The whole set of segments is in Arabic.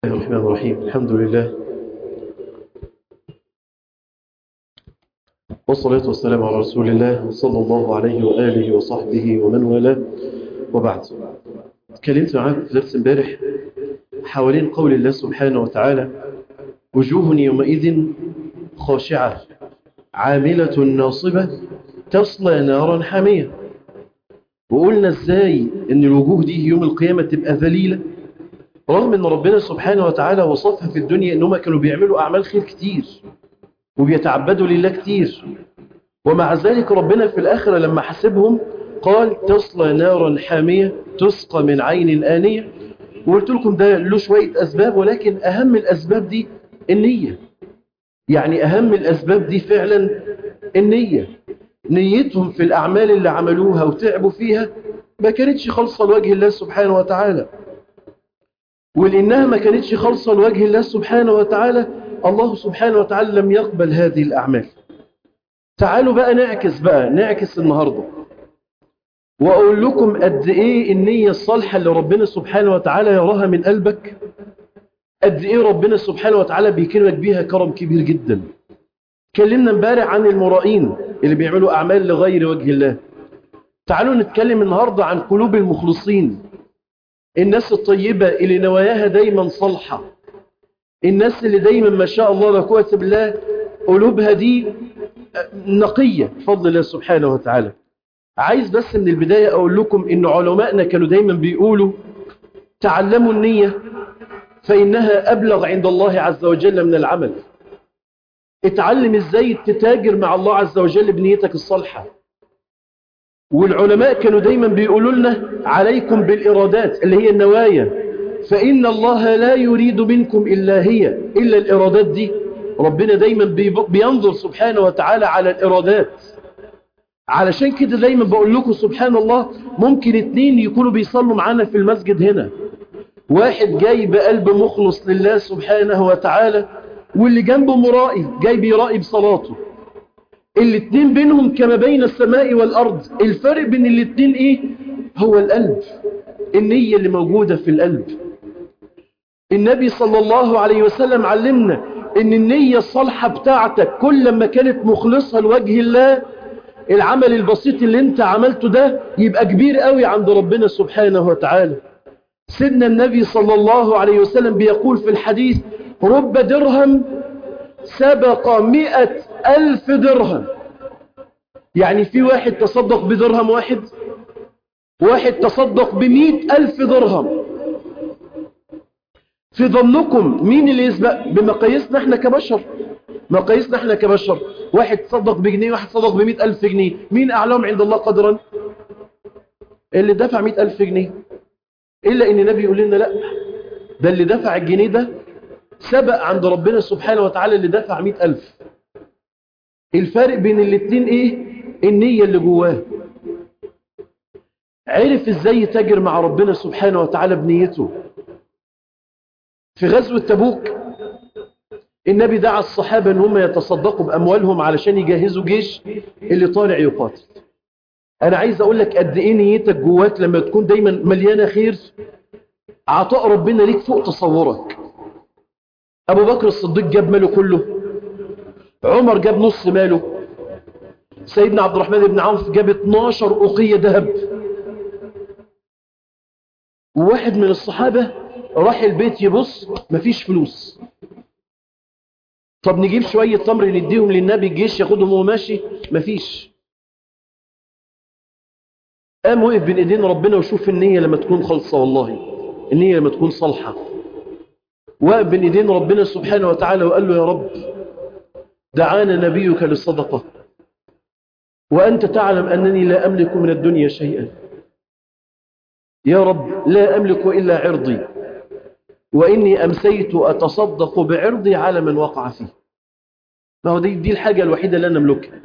الله الرحمن الرحيم. الحمد لله والصلاة والسلام على رسول الله صلى الله عليه وآله وصحبه ومن والاه، وبعد. اتكلمت معاكم في درس امبارح حوالين قول الله سبحانه وتعالى: وجوه يومئذ خاشعة عاملة ناصبة تصلى نارا حامية. وقلنا ازاي ان الوجوه دي يوم القيامة تبقى ذليلة، رغم ان ربنا سبحانه وتعالى وصفها في الدنيا انهم كانوا بيعملوا اعمال خير كتير وبيتعبدوا لله كتير، ومع ذلك ربنا في الآخرة لما حسبهم قال: تصلى نارا حامية تسقى من عين آنية. وقلت لكم ده له شوية أسباب، ولكن أهم الأسباب دي النية. يعني أهم الأسباب دي فعلا النية. نيتهم في الأعمال اللي عملوها وتعبوا فيها ما كانتش خالصة لوجه الله سبحانه وتعالى، ولأنها ما كانتش خالصة لوجه الله سبحانه وتعالى الله سبحانه وتعالى لم يقبل هذه الأعمال. تعالوا بقى نعكس النهاردة وأقول لكم قد إيه النية الصالحة اللي ربنا سبحانه وتعالى يراها من قلبك، قد إيه ربنا سبحانه وتعالى بيكرمك بيها كرم كبير جدا. اتكلمنا امبارح عن المرائين اللي بيعملوا أعمال لغير وجه الله. تعالوا نتكلم النهاردة عن قلوب المخلصين، الناس الطيبة اللي نواياها دايما صالحة، الناس اللي دايما ما شاء الله لا قوة إلا بالله قلوبها دي نقية بفضل الله سبحانه وتعالى. عايز بس من البداية أقول لكم إن علماءنا كانوا دايما بيقولوا: تعلموا النية فإنها أبلغ عند الله عز وجل من العمل. اتعلم إزاي تتاجر مع الله عز وجل بنيتك الصالحة. والعلماء كانوا دايما بيقولوا لنا: عليكم بالإرادات اللي هي النوايا، فإن الله لا يريد منكم إلا الإرادات دي. ربنا دايما بينظر سبحانه وتعالى على الإرادات. علشان كده دايما بقول لكم سبحان الله، ممكن 2 يكونوا بيصلوا معانا في المسجد هنا، واحد جاي بقلب مخلص لله سبحانه وتعالى، واللي جنبه مرائي جاي بيرائي بصلاته. الاتنين بينهم كما بين السماء والأرض. الفرق بين الاتنين ايه؟ هو القلب، النية اللي موجودة في القلب. النبي صلى الله عليه وسلم علمنا ان النية الصالحة بتاعتك كل ما كانت مخلصة لوجه الله، العمل البسيط اللي انت عملته ده يبقى كبير قوي عند ربنا سبحانه وتعالى. سيدنا النبي صلى الله عليه وسلم بيقول في الحديث: رب درهم سبق 100,000 درهم. يعني في واحد تصدق بدرهم واحد تصدق ب100,000 درهم. في ظنكم مين اللي يسبق؟ بمقاييسنا احنا كبشر، واحد تصدق بجنيه واحد تصدق ب100,000 جنيه، مين أعلاهم عند الله قدرا؟ اللي دفع 100,000 جنيه. إلا إن النبي يقول لنا: لا، ده اللي دفع الجنيه ده سبق عند ربنا سبحانه وتعالى اللي دفع 100,000. الفارق بين الاتنين ايه؟ النية اللي جواه. عرف ازاي يتاجر مع ربنا سبحانه وتعالى بنيته. في غزوة تبوك النبي دعا الصحابة ان هم يتصدقوا بأموالهم علشان يجهزوا جيش اللي طالع يقاتل. انا عايز اقول لك قد ايه نيتك جواك لما تكون دايما مليانة خير، عطاء ربنا ليك فوق تصورك. ابو بكر الصديق جاب ماله كله، عمر جاب نص ماله، سيدنا عبد الرحمن بن عوف جاب 12 أوقية ذهب. وواحد من الصحابة راح البيت يبص مفيش فلوس. طب نجيب شوية تمر نديهم للنبي الجيش ياخدهم وماشي، مفيش. قام وقف بين ايدين ربنا وشوف النية لما تكون خالصة، والله النية لما تكون صالحة. وقف بين ايدين ربنا سبحانه وتعالى وقال له: يا رب، دعانا نبيك للصدقة وأنت تعلم أنني لا أملك من الدنيا شيئا. يا رب، لا أملك إلا عرضي، وإني أمسيت أتصدق بعرضي على من وقع فيه. ما هو دي الحاجة الوحيدة اللي أنا أملكها.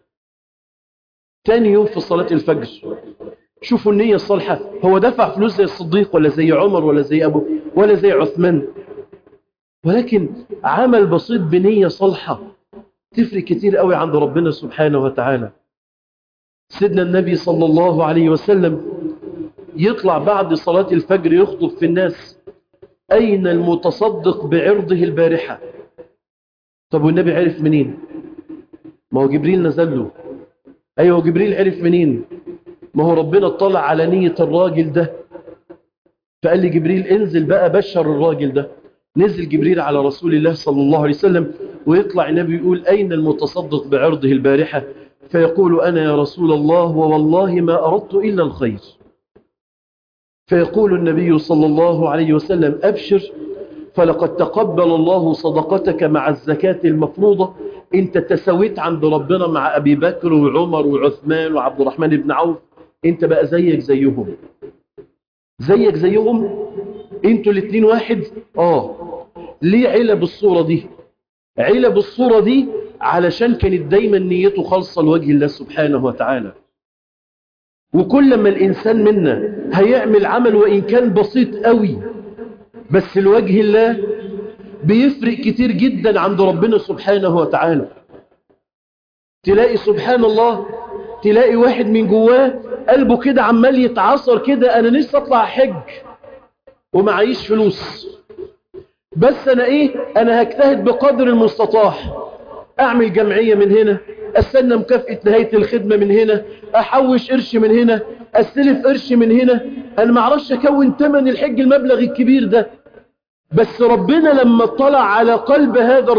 تاني يوم في صلاة الفجر، شوفوا النية الصالحة. هو دفع فلوس زي الصديق ولا زي عمر ولا زي أبو ولا زي عثمان، ولكن عمل بسيط بنية صالحة تفرق كتير قوي عند ربنا سبحانه وتعالى. سيدنا النبي صلى الله عليه وسلم يطلع بعد صلاة الفجر يخطب في الناس، أين المتصدق بعرضه البارحة؟ طب والنبي عرف منين؟ ما هو جبريل نزل له. أيوه جبريل عرف منين؟ ما هو ربنا اطلع على نية الراجل ده، فقال لي جبريل انزل بقى بشر الراجل ده. نزل جبريل على رسول الله صلى الله عليه وسلم، ويطلع النبي يقول أين المتصدق بعرضه البارحة؟ فيقول أنا يا رسول الله ووالله ما أردت إلا الخير. فيقول النبي صلى الله عليه وسلم أبشر، فلقد تقبل الله صدقتك مع الزكاة المفروضة. انت تسويت عند ربنا مع أبي بكر وعمر وعثمان وعبد الرحمن بن عوف، انت بقى زيك زيهم. زيك زيهم، انتوا الاتنين واحد. ليه عيلة بالصورة دي؟ عيلة بالصورة دي علشان كانت دايما نيته خالصة لوجه الله سبحانه وتعالى. وكل ما الإنسان منا هيعمل عمل وإن كان بسيط قوي بس لوجه الله بيفرق كتير جدا عند ربنا سبحانه وتعالى. تلاقي سبحان الله، تلاقي واحد من جواه قلبه كده عمال يتعصر كده، أنا نفسي أطلع حج ومعيش فلوس، بس أنا هجتهد بقدر المستطاع، أعمل جمعية من هنا، أستنى مكافأة نهاية الخدمة من هنا، أحوش قرش من هنا، أستلف قرش من هنا. أنا معرفش أكون تمن الحج المبلغ الكبير ده. بس ربنا لما اطلع على قلب هذا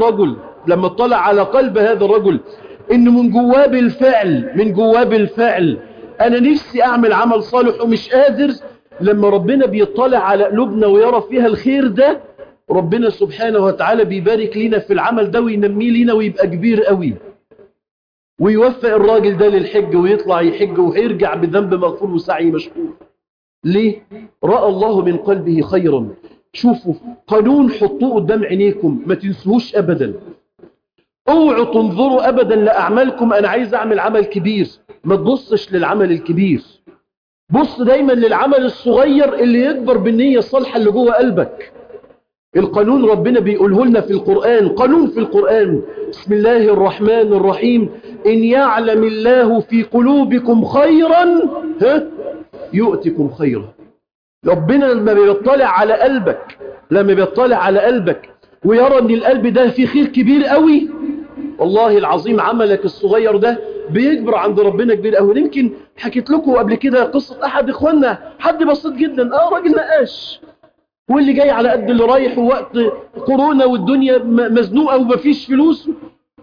الرجل إنه من جواه بالفعل أنا نفسي أعمل عمل صالح ومش قادر، لما ربنا بيطلع على قلوبنا ويرى فيها الخير ده، ربنا سبحانه وتعالى بيبارك لنا في العمل ده وينميه لنا ويبقى كبير قوي، ويوفق الراجل ده للحج ويطلع يحج ويرجع بذنب مغفور وسعي مشكور. ليه؟ رأى الله من قلبه خيرا. شوفوا قانون حطوه قدام عينيكم ما تنسوهوش أبدا. اوعوا تنظروا أبدا لأعمالكم أنا عايز أعمل عمل كبير، ما تبصش للعمل الكبير، بص دايما للعمل الصغير اللي يكبر بالنية الصالحة اللي جوه قلبك. القانون ربنا بيقوله لنا في القرآن، قانون في القرآن، بسم الله الرحمن الرحيم، إن يعلم الله في قلوبكم خيرا يؤتكم خيرا. ربنا لما بيطلع على قلبك ويرى ان القلب ده فيه خير كبير قوي، والله العظيم عملك الصغير ده بيكبر عند ربنا كبير قوي. يمكن حكيت لكم قبل كده قصة احد اخواننا، حد بسيط جدا، راجل نقاش، واللي جاي على قد اللي رايح، ووقت كورونا والدنيا مزنوقة ومفيش فلوس،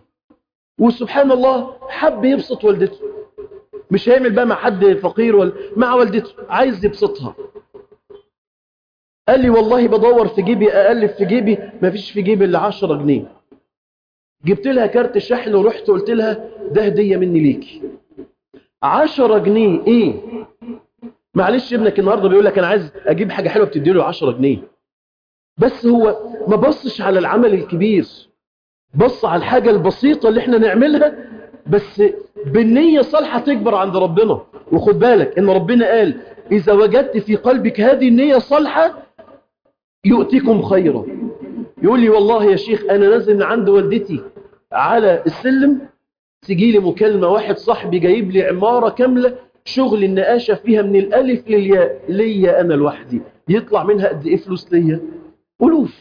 وسبحان الله حب يبسط والدته. مش هيعمل بقى مع حد فقير ولا مع والدته، عايز يبسطها. قال لي والله بدور في جيبي، أقلب في جيبي، مفيش في جيبي إلا 10 جنيه. جبت لها كارت شحن ورحت قلت لها ده هدية مني ليكي. 10 جنيه ايه؟ معلش ابنك النهاردة بيقول لك انا عايز اجيب حاجة حلوة بتديله 10 جنيه. بس هو ما بصش على العمل الكبير، بص على الحاجة البسيطة اللي احنا نعملها بس بالنية صالحة تكبر عند ربنا. وخد بالك ان ربنا قال اذا وجدت في قلبك هذه النية صالحة يؤتكم خيرا. يقول لي والله يا شيخ انا نازل من عند والدتي على السلم، تجي لي مكالمة، واحد صاحبي جايب لي عمارة كاملة شغل النقاشة فيها من الألف للياء، ليا أنا لوحدي، يطلع منها قد إيه فلوس ليا؟ ألوف.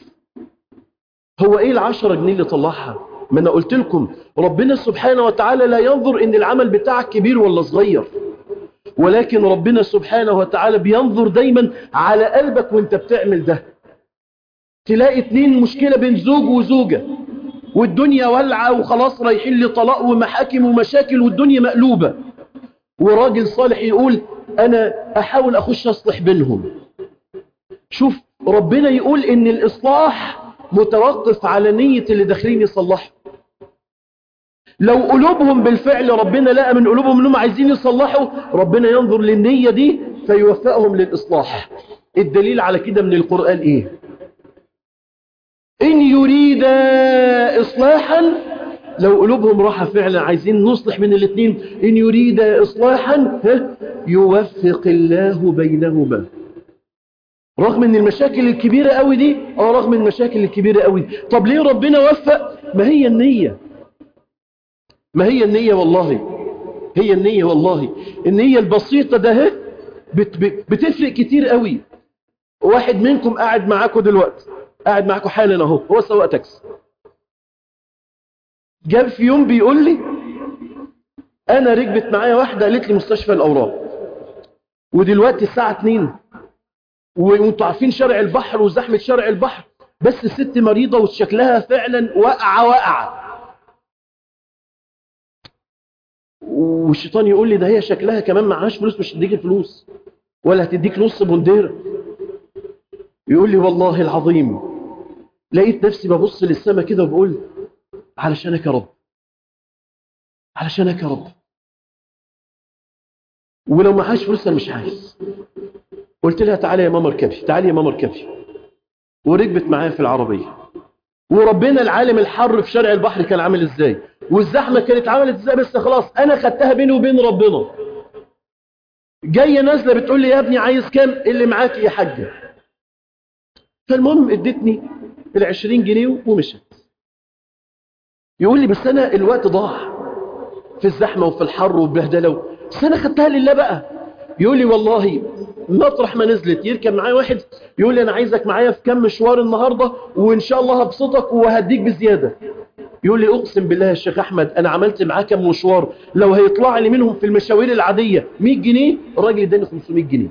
هو إيه 10 جنيه اللي طلعها؟ ما أنا قلت لكم ربنا سبحانه وتعالى لا ينظر إن العمل بتاعك كبير ولا صغير، ولكن ربنا سبحانه وتعالى بينظر دايما على قلبك وانت بتعمل ده. تلاقي 2 مشكلة بين زوج وزوجة والدنيا ولعة وخلاص رايحين لطلاق ومحاكم ومشاكل والدنيا مقلوبة، وراجل صالح يقول أنا أحاول أخش أصلح بينهم. شوف ربنا يقول إن الإصلاح متوقف على نية اللي داخلين يصلحوا. لو قلوبهم بالفعل ربنا لقى من قلوبهم أنهم عايزين يصلحوا، ربنا ينظر للنية دي فيوفقهم للإصلاح. الدليل على كده من القرآن إيه؟ إن يريد إصلاحا، لو قلوبهم راحة فعلا عايزين نصلح من الاثنين، إن يريد إصلاحا يوفق الله بينهما. رغم ان المشاكل الكبيرة قوي دي، رغم المشاكل الكبيرة قوي دي. طب ليه ربنا وفق؟ ما هي النية، والله هي النية، والله النية البسيطة ده بتفرق كتير قوي. واحد منكم قاعد معاكم دلوقتي، قاعد معاكم حالا اهو، هو سواق تاكسي، جاب في يوم بيقول لي انا ركبت معايا واحده قالت لي مستشفى الاورام، ودلوقتي الساعه 2 وانتوا عارفين شارع البحر وزحمه شارع البحر، بس الست مريضه وشكلها فعلا واقعه. والشيطان يقول لي ده هي شكلها كمان معهاش فلوس، مش هتديك الفلوس ولا هتديك نص بنديره. يقول لي والله العظيم لقيت نفسي ببص للسماء كده وبقول علشانك يا رب، علشانك يا رب، ولو معهاش فلوس انا مش عايز. قلت لها تعالي يا ماما اركبي، تعالي يا ماما اركبي، وركبت معايا في العربيه. وربنا العالم الحر في شارع البحر كان عامل ازاي والزحمه كانت عملت ازاي، بس خلاص انا خدتها بيني وبين ربنا. جايه نازله بتقول لي يا ابني عايز كام؟ اللي معاك يا حاجه. فالمهم ادتني ال20 جنيه ومشت. يقول لي بس انا الوقت ضاع في الزحمه وفي الحر والبهدله، بس انا خدتها لله بقى. يقول لي والله مطرح ما نزلت يركب معايا واحد يقول لي انا عايزك معايا في كم مشوار النهارده وان شاء الله هبسطك وهديك بزياده. يقول لي اقسم بالله يا شيخ احمد انا عملت معاه كم مشوار لو هيطلع لي منهم في المشاوير العاديه 100 جنيه الراجل اداني 500 جنيه.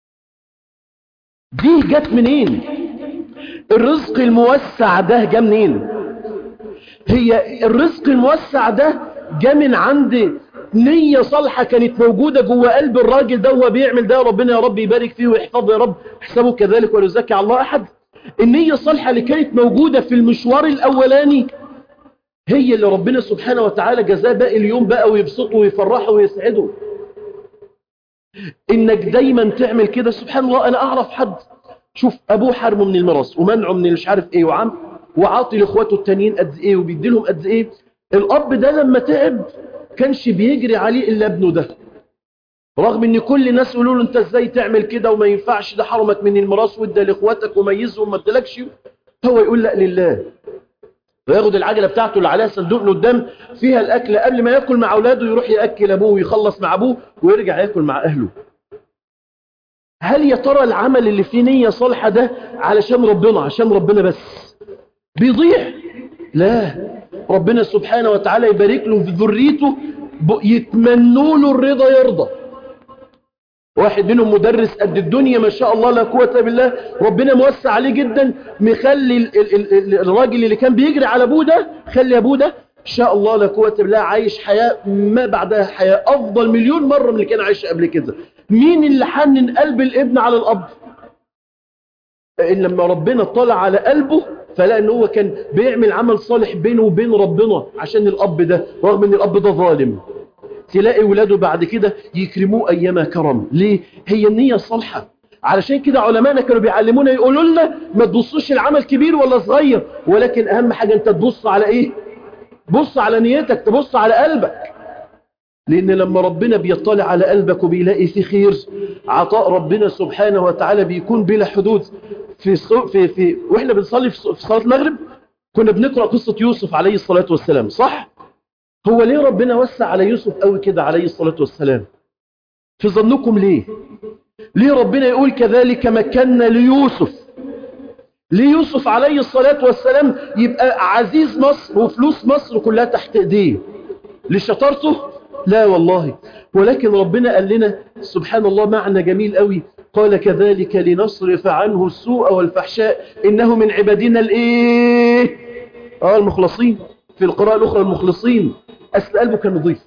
دي جت منين؟ الرزق الموسع ده جه منين؟ هي الرزق الموسع ده جه من عند نية صالحة كانت موجودة جوه قلب الراجل ده وهو بيعمل ده. ربنا يا رب يبارك فيه ويحفظه يا رب، حسابه كذلك ولا يزكي على الله أحد. النية الصالحة اللي كانت موجودة في المشوار الأولاني هي اللي ربنا سبحانه وتعالى جزاه باقي اليوم بقى ويبسطه ويفرحه ويسعده. إنك دايما تعمل كده. سبحان الله أنا أعرف حد شوف أبوه حرمه من الميراث ومنعه من مش عارف إيه وعاطي لإخواته التانيين قد إيه وبيدي لهم قد إيه. الأب ده لما تعب كانش بيجري عليه إلا ابنه ده، رغم ان كل الناس يقولوا له انت ازاي تعمل كده وما ينفعش ده حرمك من الميراث وادى لاخواتك وميزهم ما ادالكش. هو يقول لا لله، وياخد العجله بتاعته اللي عليها صندوق قدام فيها الاكل قبل ما ياكل مع اولاده يروح ياكل ابوه ويخلص مع ابوه ويرجع ياكل مع اهله. هل يا ترى العمل اللي فيه نيه صالحه ده علشان ربنا عشان ربنا بس بيضيع؟ لا، ربنا سبحانه وتعالى يبارك له في ذريته يتمنوا له الرضا يرضى. واحد منهم مدرس قد الدنيا ما شاء الله لا قوة بالله، ربنا موسع عليه جدا، مخلي الراجل اللي كان بيجري على ابوه ده خلي ابوه ده ان شاء الله لا قوة بالله عايش حياة ما بعدها حياة افضل مليون مرة من اللي كان عايش قبل كده. مين اللي حنن قلب الابن على الاب؟ إن لما ربنا طلع على قلبه فلقى ان هو كان بيعمل عمل صالح بينه وبين ربنا عشان الاب ده، رغم ان الاب ده ظالم. تلاقي ولاده بعد كده يكرموه ايما كرم. ليه؟ هي النية الصالحة. علشان كده علماءنا كانوا بيعلمونا يقولوا لنا ما تبصوش العمل كبير ولا صغير، ولكن اهم حاجة انت تبص على ايه؟ بص على نيتك، تبص على قلبك. لان لما ربنا بيطلع على قلبك وبيلاقي فيه خير، عطاء ربنا سبحانه وتعالى بيكون بلا حدود. واحنا بنصلي في صلاة المغرب كنا بنقرأ قصة يوسف عليه الصلاة والسلام، صح؟ هو ليه ربنا وسع على يوسف قوي كده عليه الصلاة والسلام؟ في ظنكم ليه؟ ليه ربنا يقول كذلك مكنا ليوسف؟ ليه يوسف عليه الصلاة والسلام يبقى عزيز مصر وفلوس مصر كلها تحت ايديه؟ لشطارته؟ لا والله، ولكن ربنا قال لنا سبحان الله معنى جميل قوي، قال كذلك لنصرف عنه السوء والفحشاء إنه من عبادنا الايه؟ المخلصين. في القراءة الأخرى المخلصين. أصل قلبه كان نظيف،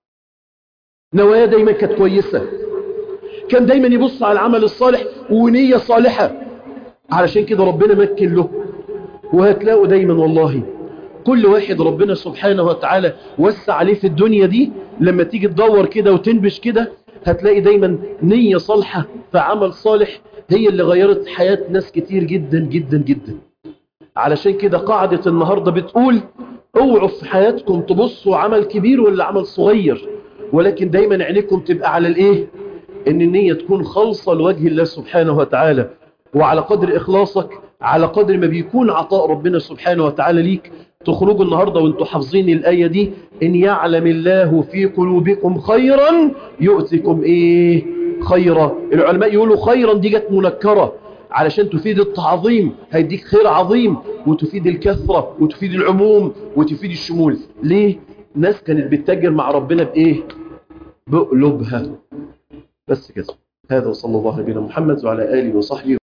نوايا دايما كانت كويسة، كان دايما يبص على العمل الصالح ونية صالحة. علشان كده ربنا مكن له. وهتلاقوا دايما والله كل واحد ربنا سبحانه وتعالى وسع عليه في الدنيا دي لما تيجي تدور كده وتنبش كده هتلاقي دايما نية صالحة في عمل صالح هي اللي غيرت حياة ناس كتير جدا جدا جدا. علشان كده قاعدة النهاردة بتقول اوعوا في حياتكم تبصوا عمل كبير ولا عمل صغير، ولكن دايما عينيكم تبقى على الايه؟ ان النية تكون خالصة لوجه الله سبحانه وتعالى. وعلى قدر اخلاصك على قدر ما بيكون عطاء ربنا سبحانه وتعالى ليك. تخرجوا النهاردة وانتوا حافظين الآية دي، إن يعلم الله في قلوبكم خيرا يؤتكم إيه؟ خيرا. العلماء يقولوا خيرا دي جت منكرة علشان تفيد التعظيم، هيديك خير عظيم، وتفيد الكثرة وتفيد العموم وتفيد الشمول. ليه؟ ناس كانت بتتاجر مع ربنا بإيه؟ بقلوبها. بس كده. هذا وصلى الله على نبينا محمد وعلى آله وصحبه